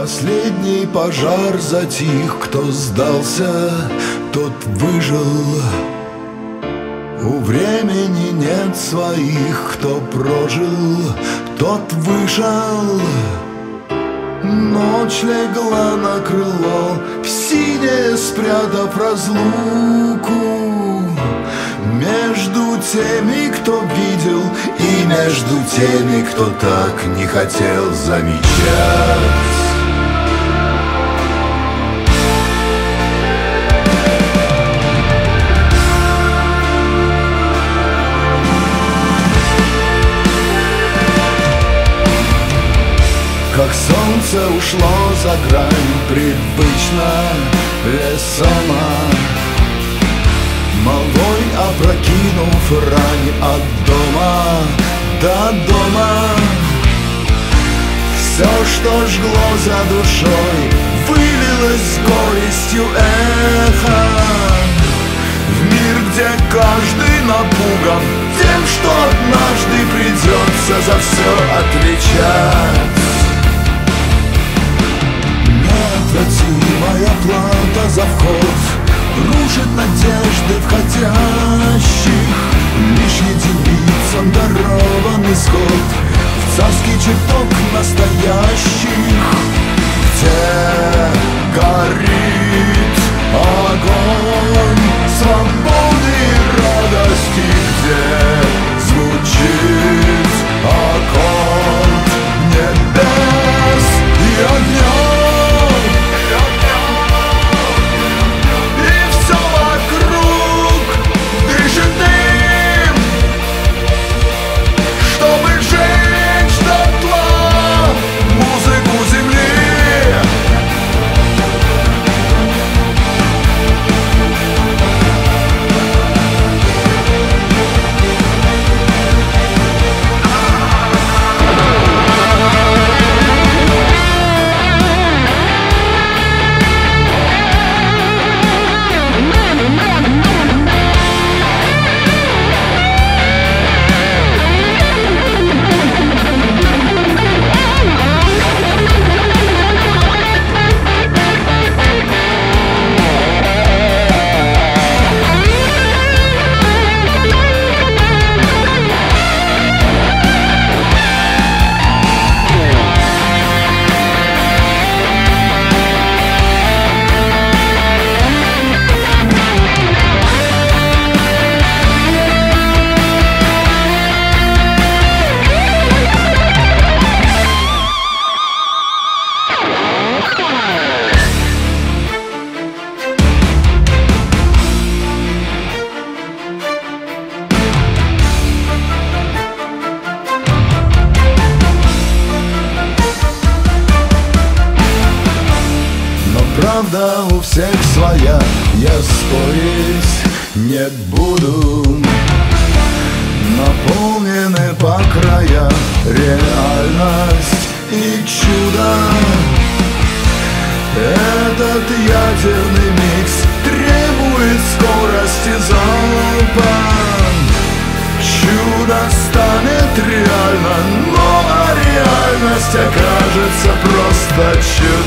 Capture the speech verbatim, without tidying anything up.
Последний пожар затих, кто сдался, тот выжил. У времени нет своих, кто прожил, тот вышел. Ночь легла на крыло, в синее спрятав разлуку. Между теми, кто видел, и между теми, кто так не хотел замечать. Как солнце ушло за грань, привычно, весомо, молвой опрокинув рань от дома до дома. Все, что жгло за душой, вылилось с горестью эхом в мир, где каждый напуган тем, что однажды придется за все отвечать. Неотвратимая плата за вход рушит надежды входящих. Лишь единицам дарован исход в царский чертог настоящих, где горит огонь свободы и радости, где звучит аккорд небес и огня. Правда у всех своя, я спорить не буду. Наполнены по края реальность и чудо. Этот ядерный микс требует скорости залпа. Чудо станет реально, но реальность окажется просто чудо.